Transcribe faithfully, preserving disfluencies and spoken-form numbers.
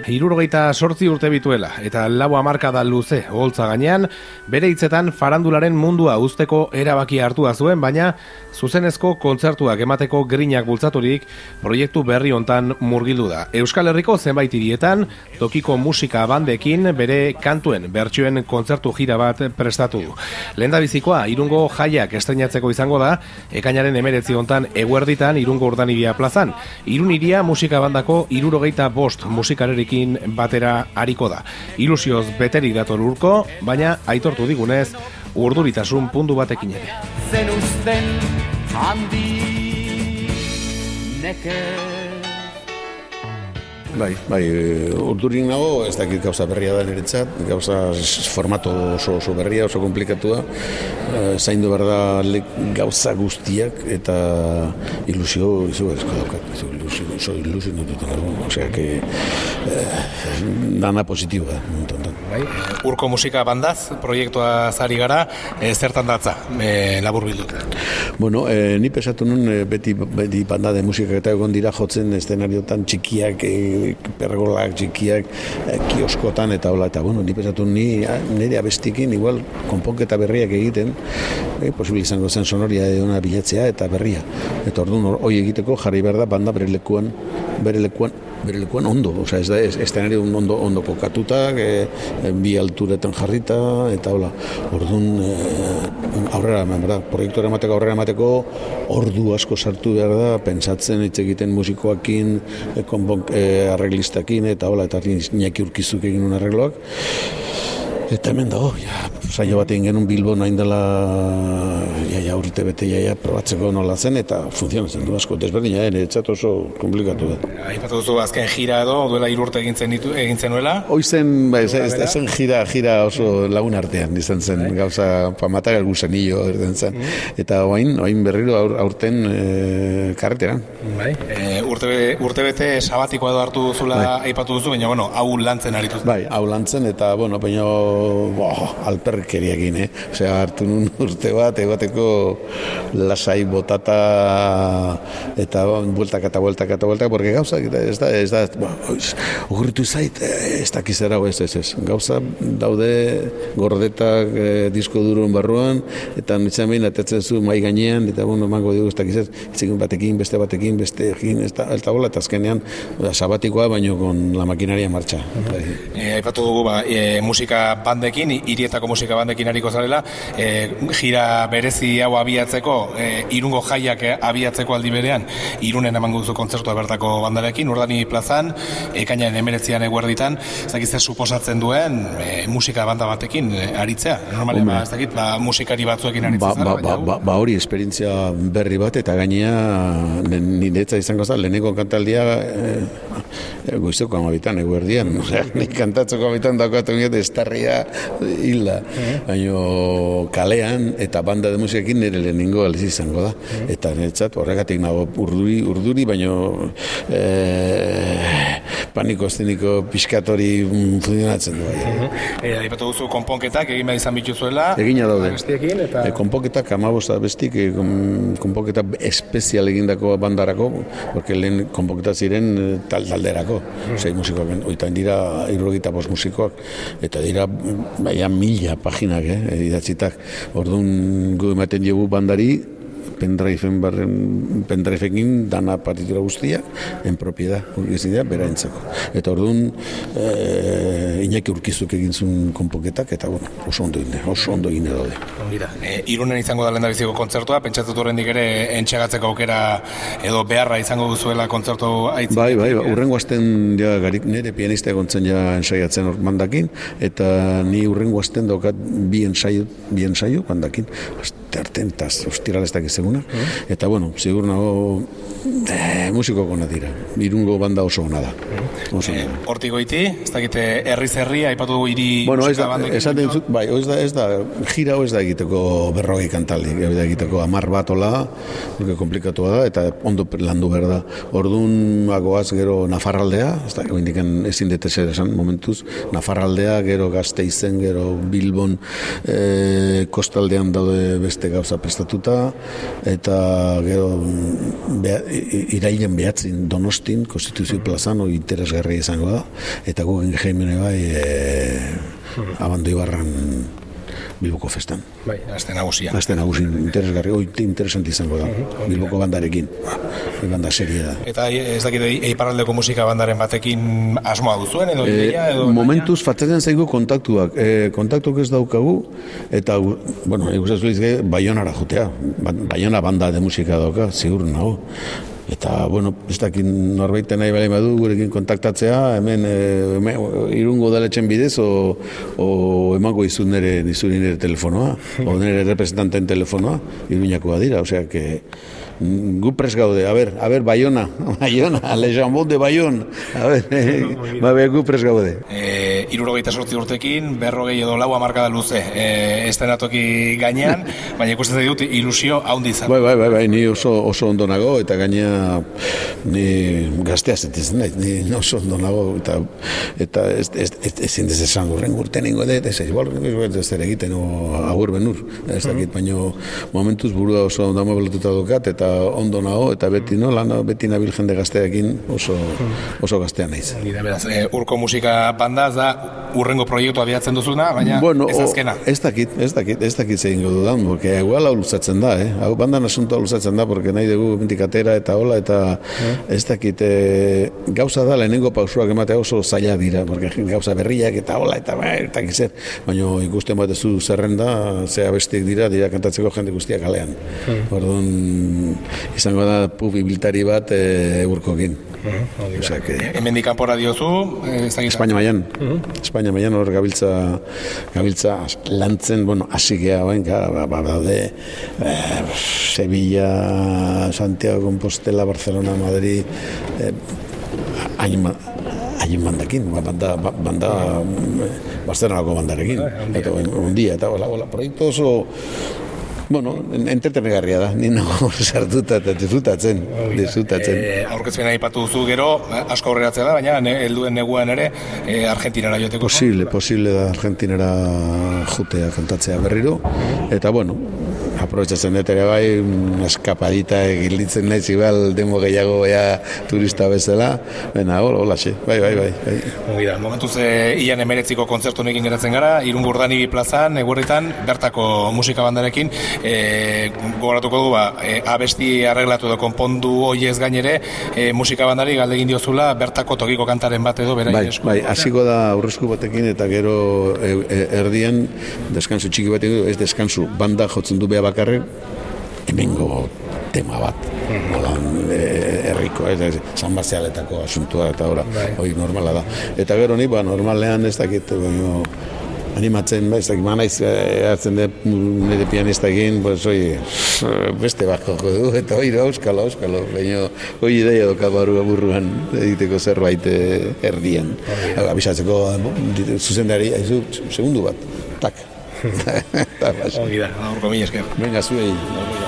hirurogeita sortzi urte bituela, eta lau hamarkada luze oholtza gainean, bere hitzetan farandularen mundua uzteko erabakia hartua zuen, baina zuzenezko kontzertuak emateko grinak bultzaturik proiektu berri hontan murgildu da. Euskal Herriko zenbait hirietan, tokiko musika bandekin bere kantuen bertsioen kontzertu gira bat prestatu du. Lehendabizikoa Irungo Jaiak estreinatzeko izango da, ekainaren hemeretzi hontan eguerditan Irungo Urdanibia plazan. Irun hiria musika bandako hirurogeita bost musikarekin batera ariko da. Ilusioz beterik dator urko, baina aitortu digunez, urduritasun puntu batekin ere. Zen uzten handi neke. Bai, bai, urdurik nago, ez dakit gauza berria da niretzat, gauza formato oso, oso berria, oso komplikatua, e, zaindu behar da gauza guztiak eta ilusio, izu ezko daukat, ilusio, oso ilusio dututen dago, osea, que eh, dana positiboa, montontan. Bai, urko musika bandaz, proiektua zari gara, e, zertan datza, e, labur bildut. Bueno, e, ni pesatu nun, e, beti, beti banda de musika eta egon dira jotzen eszenariotan txikiak, e, pergolak txikiak, e, kioskotan eta hola, eta bueno, ni pesatu ni nire abestikin, igual, konponketa berriak egiten, e, posibil izango zen sonoria edona bilatzea eta berria. Eta orduan, hori egiteko jarri behar da banda bere lekuan, bere lekuan, bere lekuan ondo, osea, ez da, eszenario ondo, ondo kokatutak, e, e, bi alturetan jarrita, eta hola, orduan, e, aurrera, berda, proiektu emateko aurrera emateko, ordu asko sartu behar da, pentsatzen hitz egiten musikoakin, e, konpon, e, arreglistakin, eta hola, eta Iñaki Urkizuk egin un arregloak. Eta hemen dago, ja, saio bat egin genuen Bilbon hain dela, ja, ja, urte bete, ja, ja, probatzeko nola zen, eta funtzionatzen du asko, desberdina, ere, etxat oso komplikatu da. Aipatu duzu azken gira edo, duela hiru urte egintzen ditu, egintzen nuela? Hoizen, ba, ez, ez, ez zen gira, gira oso lagun artean, izan zen, bai. Gauza, pamatak gusanillo, erden zen, mm. Eta oain, oain berriro aur, aurten e, karreteran. Bai, e, urte, urte bete sabatikoa edo hartu duzula, bai. Aipatu duzu, baina, bueno, hau lantzen aritu. Bai, hau lantzen, eta, bueno, baina, Bo, alperkeriakin, eh? Osea, hartu nun urte bat, ebateko lasai botata eta bueltak eta bueltak eta bueltak, porque gauza, ez da, ez da, bo, ogurritu zait, ez dakiz erau, ez, ez, ez. Gauza daude gordetak eh, disko durun barruan, eta nintzen behin atetzen zu mai gainean, eta bueno, mango dugu, ez dakiz ez, etzikin batekin, beste batekin, beste egin, ez da, eta bola, eta azkenean, sabatikoa, baino con la maquinaria marcha. E, aipatu dugu, ba, e, musika bandekin, hirietako musika bandekin hariko zarela, e, gira berezi hau abiatzeko, e, Irungo Jaiak abiatzeko aldi berean, Irunen emango duzu kontzertua bertako bandarekin, Urdani plazan, ekainaren hemeretzian eguerditan, ez dakit ze suposatzen duen e, musika banda batekin e, aritzea. Normalen, ba, ez dakit, ba, musikari batzuekin aritzea ba, zara. Ba, ba, ba, hori esperientzia berri bat, eta gainea niretza izango zara, leheneko kantaldia e, e, goizeko amabitan eguerdian, osea, nik kantatzeko amabitan daukatu inget estarria hilda, baina kalean eta banda de musikekin nire lehenengo aliz izango da. Eta niretzat horregatik nago urduri, urduri, baina e, paniko eszeniko pixkatori funtzionatzen du. E, Aipatu duzu konponketak egin behar izan bituzuela. Egina daude. Bestiekin eta... E, konponketak amabosta bestik, e, konponketa espezial egindako bandarako, porque lehen konponketa ziren tal talderako. Sei musikoak, oitan dira hirurogeita bost musikoak, eta dira baina mila paginak, eh, idatzitak. Orduan gu ematen dugu bandari, pendriven barren, pendrivekin dana partitura guztia, en propiedad, urgizidea, bera entzako. Eta orduan, e, Iñaki Urkizuk egin zuen konponketak, eta bueno, oso ondo egin, oso ondo egin daude. E, Irunen izango da lehendabiziko kontzertua, pentsatut horrendik ere entxegatzeko aukera edo beharra izango duzuela kontzertu aitzin. Bai, bai, urrengo azten ja, garik nire pianista egontzen ja ensaiatzen hor bandakin, eta ni urrengo azten daukat bi ensaio, bi ensaio bandakin, arten, eta ostiralestak izegunak, mm. Eta bueno, zigur nago eh, musiko gona dira, Irungo banda oso gona da. Oso eh, Hortik goiti, ez dakite herri zerri, aipatu dugu hiri bueno, musika bandekin. Esaten zut, bai, ez da, ez da, gira ez da egiteko berrogei kantaldi, ez da egiteko amar bat ola, duke komplikatua da, eta ondo landu behar da. Orduan, agoaz gero Nafarraldea, ez da, indiken ezin dete zer esan momentuz, Nafarraldea, gero Gasteizen, gero Bilbon, eh, kostaldean daude beste gauza prestatuta, eta gero be, irailen behatzin Donostin, Konstituzio plazan, interesgarria izango da, eta eta gugen jaimene bai e, Abando Ibarran Bilboko festan. Bai, aste nagusia. Aste nagusia interesgarri, oi interesante izango da. Bilboko bandarekin. Bai, banda serie da. Eta ez dakit iparraldeko musika bandaren batekin asmoa duzuen edo ideia edo momentuz fatzatzen zaigu kontaktuak. Eh, kontaktuak ez daukagu eta bueno, ikusten zuiz Baionara jotea. Baiona banda de musika dauka, ziur nago. Eta, bueno, ez dakit norbaiten nahi bale badu gurekin kontaktatzea, hemen e, irungo daletxen bidez, o, o emango izun nire, nizuri nire telefonoa, o nire representanten telefonoa, iruñakoa dira, osea, que gu pres gaude, a ber, a ber, Baiona, Baiona, Le Jambon de Bayon, a ber, eh, ba, gu pres gaude. E, irurogeita sortzi urtekin, berrogei edo lau hamarkada luze, e, estenatoki gainean, baina ikusten dut ilusio haundi izan. Bai, bai, bai, bai, ni oso, oso ondo nago, eta gainea ni gaztea zetizten nahi, ni oso ondo nago, eta, eta ez, ez, ez, ezin ez esan urren urte ningo dut, ez igual, ez zer egiten, o agur benur, ez dakit, baina momentuz burua oso ondo amuebelotuta dukat, eta ondo nago, eta beti no, lan beti nabil jende gazteakin oso, oso gaztea naiz. Nida, beraz, e, urko musika bandaz da urrengo proiektu abiatzen duzuna, baina bueno, ez azkena. O, ez dakit, ez dakit, ez dakit zein godu dudan, porque igual hau luzatzen da, eh? Hau bandan asuntoa luzatzen da, porque nahi dugu mentik atera eta hola, eta ez dakit, e, gauza da, lehenengo pausuak ematea oso zaila dira, porque gauza berriak eta hola, eta ba, eta gizer, baina ikusten bat ez du zerrenda, zea bestiek dira, dira kantatzeko jende guztiak kalean. Hmm. Orduan, izango da pubibilitari bat e, urkokin. Uh-huh. Osea, que... Hemendik kanpora diozu, ez dakit. Espainia mailan. Uh-huh. Espainia mailan hor gabiltza, gabiltza lantzen, bueno, hasi gea bain, ba, ba, daude eh, Sevilla, Santiago, Compostela, Barcelona, Madrid, eh, hain, hain bandakin, banda, banda Barcelonako bandarekin. Eta ondia, eta hola, hola, proiektu oso bueno, entretenegarria da, ni nago sartuta eta disfrutatzen, disfrutatzen. E, aurkezpena aipatu duzu gero, asko aurreratzea da, baina ne, helduen neguan ere e, Argentinara joteko. Posible, posible da Argentinara jotea kantatzea berriro, eta bueno, aprobetxatzen dut ere bai, eskapadita egilitzen nahi zibal demo gehiago ea turista bezala, baina hola, hola, xe, bai, bai, bai. bai. Gira, momentuz e, ian emeretziko kontzertu honekin geratzen gara, Irungo Urdanibi plazan, eguerritan, bertako musika bandarekin, e, gogoratuko du, ba, e, abesti arreglatu edo konpondu hoiez gainere, e, musika bandari galdegin diozula, bertako tokiko kantaren bat edo, bera bai, bai, hasiko da aurrezku batekin, eta gero e, e, erdian, deskansu txiki batekin, ez deskansu, banda jotzen du beha bakarrik, hemengo tema bat. Holan, herriko, ez, ez, San Bastialetako asuntua eta ora, hori normala da. Eta gero ni, ba, normalean ez dakit, baino, animatzen, ba, ez dakit, manaiz hartzen dut nire pianista egin, pues, oi, beste bat joko du, eta hori da, euskalo, euskalo, baina hori ideia doka baru aburruan egiteko zerbait erdian. Abisatzeko, zuzendari, aizu, segundu bat, tak. Ongi da, aurko mila esker. Venga, zuei.